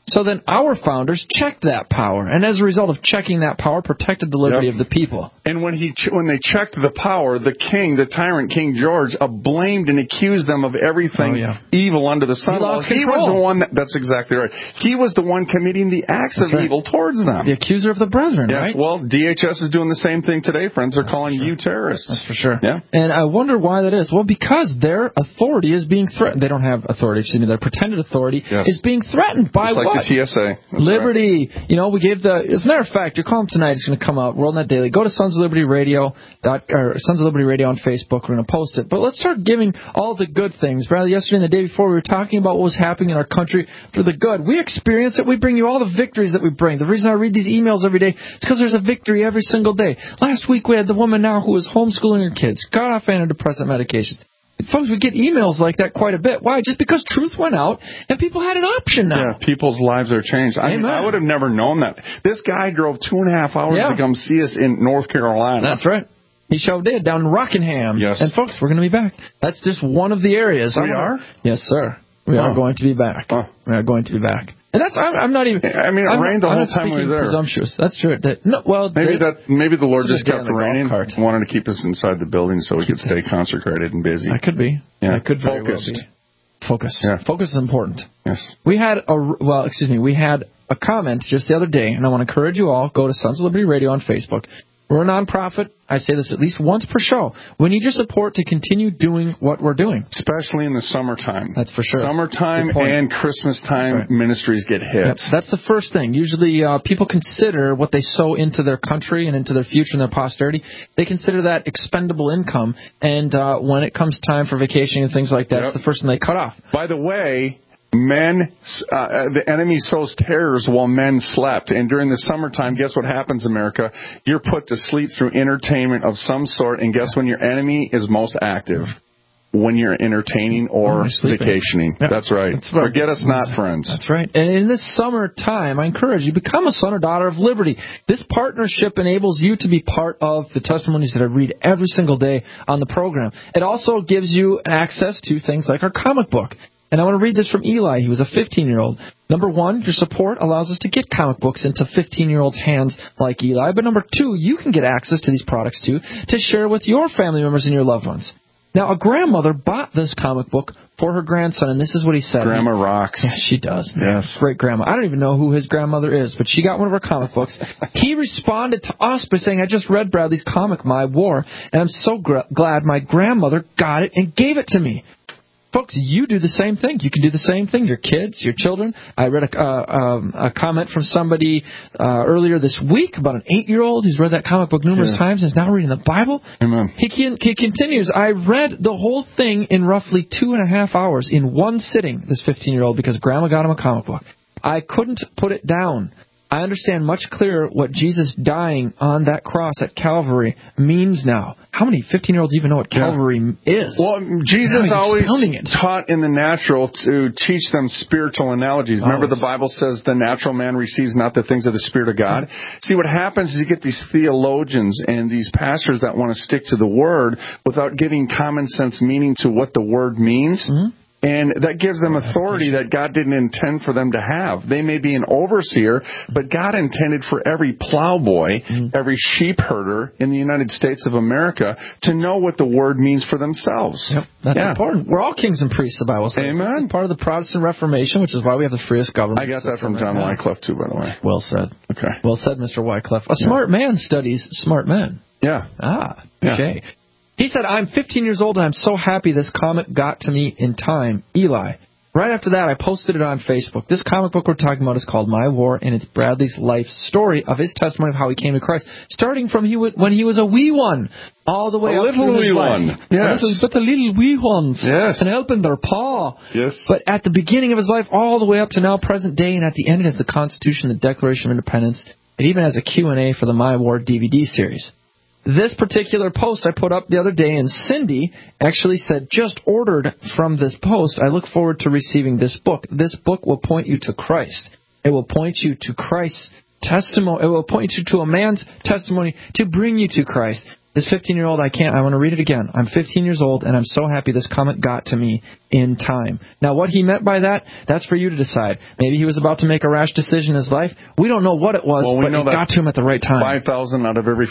So then our founders checked that power, and as a result of checking that power, protected the liberty of the people. And when they checked the power, the king, the tyrant King George, blamed and accused them of everything evil under the sun. He lost He control. was the one that's exactly right. He was the one committing the acts of evil towards them. The accuser of the brethren, yes, right? Well, DHS is doing the same thing today, friends. They're calling you terrorists. That's for sure. Yeah. And I wonder why that is. Well, because their authority is being threatened. They don't have authority. Excuse me. Their pretended authority is being threatened by just like what? the TSA. That's Liberty. Right. You know, we gave as a matter of fact, your column tonight is going to come out, WorldNet Daily. Go to Sons of Liberty Radio, or Sons of Liberty Radio on Facebook. We're going to post it. But let's start giving all the good things. Bradley, yesterday and the day before, we were talking about what was happening in our country for the good. We experience it. We bring you all the victories that we bring. The reason I read these emails every day is because there's a victory every single day. Last week we had the woman now who was homeschooling her kids, got off antidepressant medication. Folks, we get emails like that quite a bit. Why? Just because truth went out and people had an option now. Yeah, people's lives are changed. I mean, I would have never known that. This guy drove 2.5 hours to come see us in North Carolina. That's right. He sure did, down in Rockingham. Yes. And folks, we're going to be back. That's just one of the areas. We are? Yes, sir. We are going to be back. We are going to be back. And that's, I'm not even. I mean, it rained the whole time we were there. Presumptuous. That's true. Maybe the Lord just kept raining, wanted to keep us inside the building so we could stay consecrated and busy. That could be. Yeah. That could very well be. Focus. Yeah. Focus is important. Yes. We had a comment just the other day, and I want to encourage you all, go to Sons of Liberty Radio on Facebook. We're a nonprofit. I say this at least once per show. We need your support to continue doing what we're doing. Especially in the summertime. That's for sure. Summertime and Christmas time, ministries get hit. Yep. That's the first thing. Usually people consider what they sow into their country and into their future and their posterity. They consider that expendable income. And when it comes time for vacation and things like that, it's the first thing they cut off. By the way, the enemy sows terrors while men slept. And during the summertime, guess what happens, America? You're put to sleep through entertainment of some sort. And guess when your enemy is most active? When you're entertaining or vacationing. Yeah. That's right. Forget us not, friends. That's right. And in this summertime, I encourage you, become a son or daughter of liberty. This partnership enables you to be part of the testimonies that I read every single day on the program. It also gives you access to things like our comic book. And I want to read this from Eli. He was a 15-year-old. Number one, your support allows us to get comic books into 15-year-olds' hands like Eli. But number two, you can get access to these products, too, to share with your family members and your loved ones. Now, a grandmother bought this comic book for her grandson, and this is what he said. Grandma rocks. Yeah, she does. Yes. Great grandma. I don't even know who his grandmother is, but she got one of her comic books. He responded to us by saying, I just read Bradley's comic, My War, and I'm so glad my grandmother got it and gave it to me. Folks, you do the same thing. You can do the same thing. Your kids, your children. I read a comment from somebody earlier this week about an 8-year-old who's read that comic book numerous times and is now reading the Bible. Amen. He continues, I read the whole thing in roughly 2.5 hours in one sitting, this 15-year-old, because Grandma got him a comic book. I couldn't put it down. I understand much clearer what Jesus dying on that cross at Calvary means now. How many 15-year-olds even know what Calvary is? Well, Jesus always taught in the natural to teach them spiritual analogies. Remember the Bible says the natural man receives not the things of the Spirit of God? See, what happens is you get these theologians and these pastors that want to stick to the Word without giving common sense meaning to what the Word means. Mm-hmm. And that gives them authority that God didn't intend for them to have. They may be an overseer, but God intended for every plowboy, every sheep herder in the United States of America to know what the Word means for themselves. Yep, that's important. We're all kings and priests, the Bible says. Amen. This is part of the Protestant Reformation, which is why we have the freest government. I got that from John Wycliffe, too, by the way. Well said. Okay. Well said, Mr. Wycliffe. A smart man studies smart men. Yeah. Okay. Yeah. He said, I'm 15 years old and I'm so happy this comic got to me in time. Eli. Right after that, I posted it on Facebook. This comic book we're talking about is called My War, and it's Bradley's life story of his testimony of how he came to Christ, starting from when he was a wee one, all the way up through his life. But the little wee ones. Yes. And helping their paw. Yes. But at the beginning of his life, all the way up to now, present day, and at the end, it has the Constitution, the Declaration of Independence. It even has a Q&A for the My War DVD series. This particular post I put up the other day, and Cindy actually said, just ordered from this post, I look forward to receiving this book. This book will point you to Christ. It will point you to Christ's testimony. It will point you to a man's testimony to bring you to Christ. This 15-year-old, I want to read it again. I'm 15 years old, and I'm so happy this comic got to me in time. Now, what he meant by that, that's for you to decide. Maybe he was about to make a rash decision in his life. We don't know what it was, but it got to him at the right time. 5,000 out of every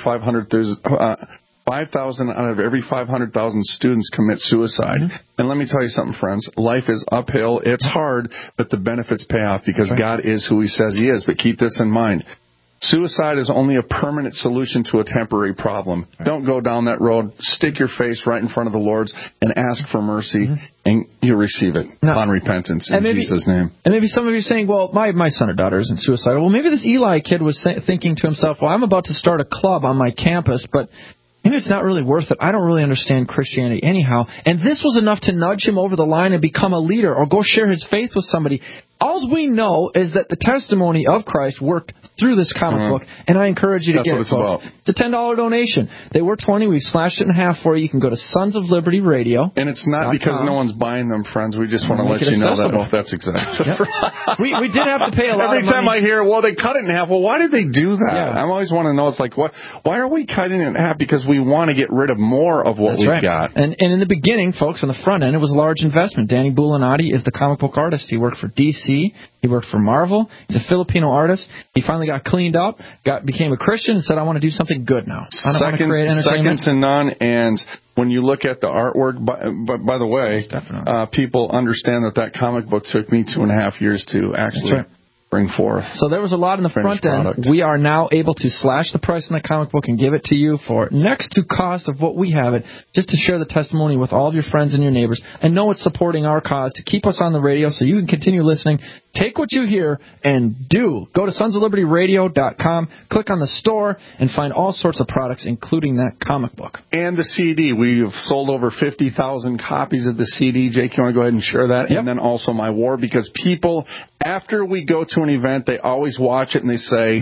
500,000 students commit suicide. Mm-hmm. And let me tell you something, friends. Life is uphill. It's hard, but the benefits pay off because God is who he says he is. But keep this in mind. Suicide is only a permanent solution to a temporary problem. Don't go down that road. Stick your face right in front of the Lord's and ask for mercy, and you'll receive it upon repentance in Jesus' name. And maybe some of you are saying, well, my son or daughter isn't suicidal. Well, maybe this Eli kid was thinking to himself, well, I'm about to start a club on my campus, but maybe it's not really worth it. I don't really understand Christianity anyhow. And this was enough to nudge him over the line and become a leader or go share his faith with somebody. All we know is that the testimony of Christ worked through this comic book, and I encourage you to get it, folks. It's a $10 donation. They were $20. We've slashed it in half for you. You can go to Sons of Liberty Radio. And it's not because no one's buying them, friends. We just want to let you know that. Oh, that's exactly. Yep. we did have to pay a lot Every of money. time I hear, well, they cut it in half. Well, why did they do that? Yeah. I always want to know. It's like, why are we cutting it in half? Because we want to get rid of more of what we've got. And in the beginning, folks, on the front end, it was a large investment. Danny Bulanati is the comic book artist. He worked for DC. He worked for Marvel. He's a Filipino artist. He finally got cleaned up, became a Christian, and said, I want to do something good now. I don't want to create entertainment. Second to none, and when you look at the artwork, by the way, people understand that comic book took me 2.5 years to actually bring forth. So there was a lot in the front end. We are now able to slash the price on the comic book and give it to you for next to cost of what we have it, just to share the testimony with all of your friends and your neighbors, and know it's supporting our cause to keep us on the radio so you can continue listening. Take what you hear and do. Go to sonsoflibertyradio.com, click on the store, and find all sorts of products, including that comic book. And the CD. We've sold over 50,000 copies of the CD. Jake, you want to go ahead and share that? Yep. And then also My War, because people, after we go to an event, they always watch it and they say,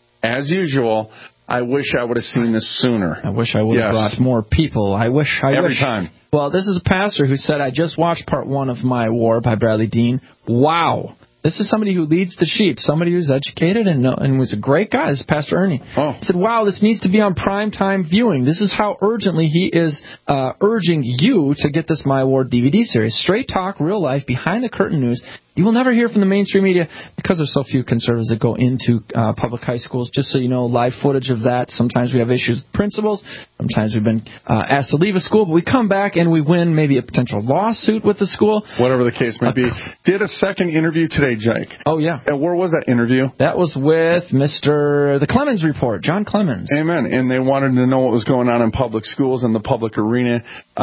as usual, I wish I would have seen this sooner. I wish I would have brought more people. Every time. Well, this is a pastor who said, I just watched part 1 of My War by Bradley Dean. Wow. This is somebody who leads the sheep, somebody who's educated and was a great guy. This is Pastor Ernie. He said, wow, this needs to be on primetime viewing. This is how urgently he is urging you to get this My War DVD series. Straight talk, real life, behind-the-curtain news. You will never hear from the mainstream media because there's so few conservatives that go into public high schools. Just so you know, live footage of that. Sometimes we have issues with principals. Sometimes we've been asked to leave a school, but we come back and we win maybe a potential lawsuit with the school. Whatever the case may be. Did a second interview today, Jake. Oh, yeah. And where was that interview? That was with the Clemens Report, John Clemens. Amen. And they wanted to know what was going on in public schools and the public arena.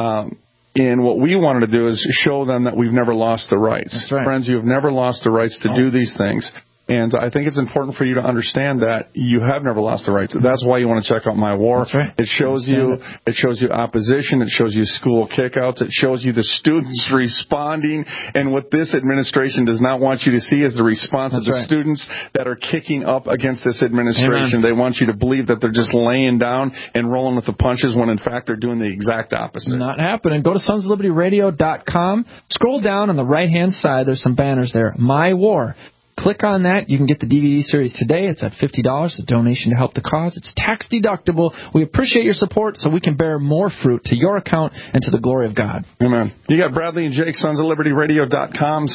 And what we wanted to do is show them that we've never lost the rights. That's right. Friends, you have never lost the rights to do these things. And I think it's important for you to understand that you have never lost the rights. That's why you want to check out My War. That's right. It shows you opposition. It shows you school kickouts. It shows you the students responding. And what this administration does not want you to see is the response of the students that are kicking up against this administration. Amen. They want you to believe that they're just laying down and rolling with the punches when, in fact, they're doing the exact opposite. Not happening. Go to sonsoflibertyradio.com. Scroll down on the right-hand side. There's some banners there. My War. Click on that. You can get the DVD series today. It's at $50. A donation to help the cause. It's tax deductible. We appreciate your support so we can bear more fruit to your account and to the glory of God. Amen. You got Bradley and Jake, sonsoflibertyradio.com,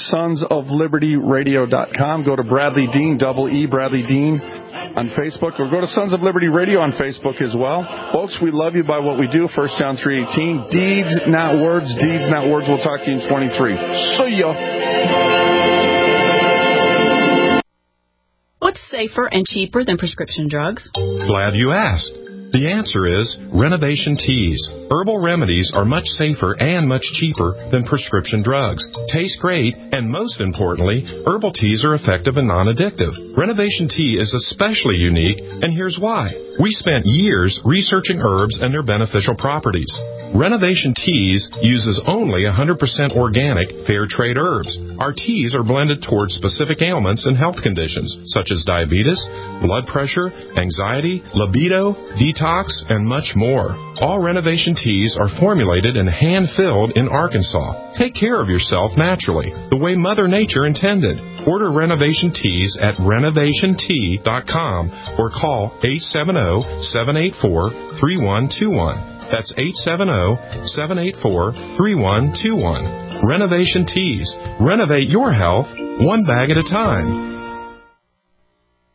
sonsoflibertyradio.com. Go to Bradley Dean, E Bradley Dean on Facebook, or go to Sons of Liberty Radio on Facebook as well. Folks, we love you by what we do. 1 John 3:18. Deeds, not words. Deeds, not words. We'll talk to you in 23. See ya. What's safer and cheaper than prescription drugs? Glad you asked. The answer is Renovation Teas. Herbal remedies are much safer and much cheaper than prescription drugs. Taste great, and most importantly, herbal teas are effective and non-addictive. Renovation Tea is especially unique, and here's why. We spent years researching herbs and their beneficial properties. Renovation Teas uses only 100% organic, fair trade herbs. Our teas are blended towards specific ailments and health conditions, such as diabetes, blood pressure, anxiety, libido, detox, and much more. All Renovation Teas are formulated and hand-filled in Arkansas. Take care of yourself naturally, the way Mother Nature intended. Order Renovation Teas at renovationtea.com or call 870-784-3121. That's 870-784-3121. Renovation Teas. Renovate your health one bag at a time.